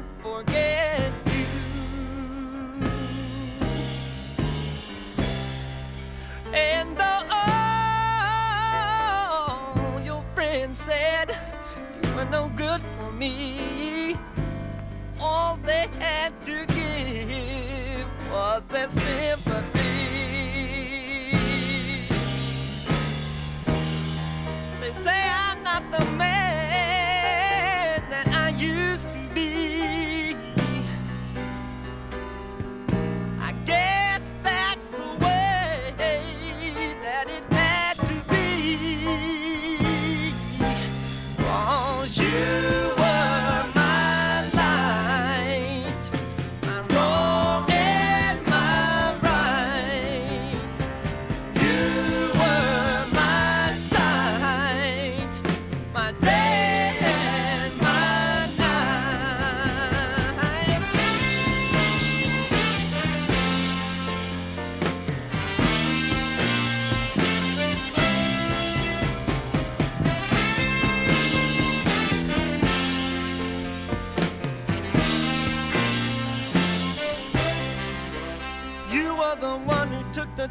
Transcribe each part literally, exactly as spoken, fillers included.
can't forget you. And though all your friends said you were no good for me, all they had to give was their sympathy. They say I'm not the man that I used to be. I guess that's the way that it had to be. 'Cause you were my light, my wrong and my right. You were my sight, my day and my night. You were the one who took the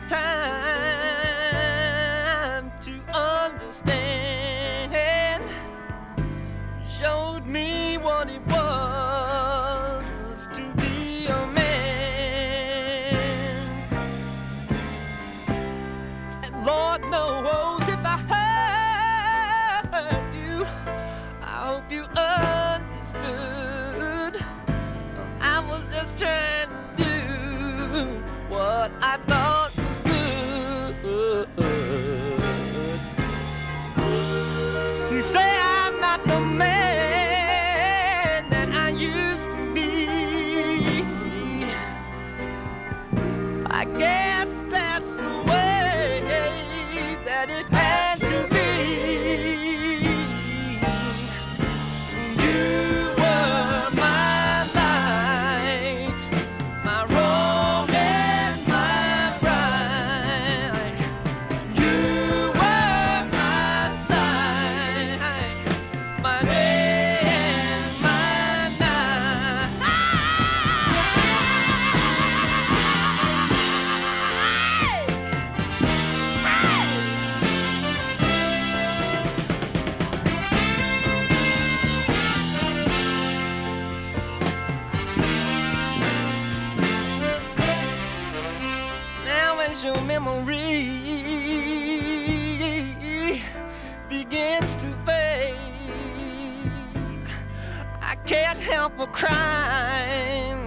time to understand, showed me what it was to be a man. And Lord knows if I hurt you, I hope you understood. I was just trying to do what I thought was good. You say I'm not the man that I used to be. I guess that's the way that it had to be. You were my light, my wrong and my right. You were my sight, my day and my night. Now as your memory begins to fade, I can't help but cry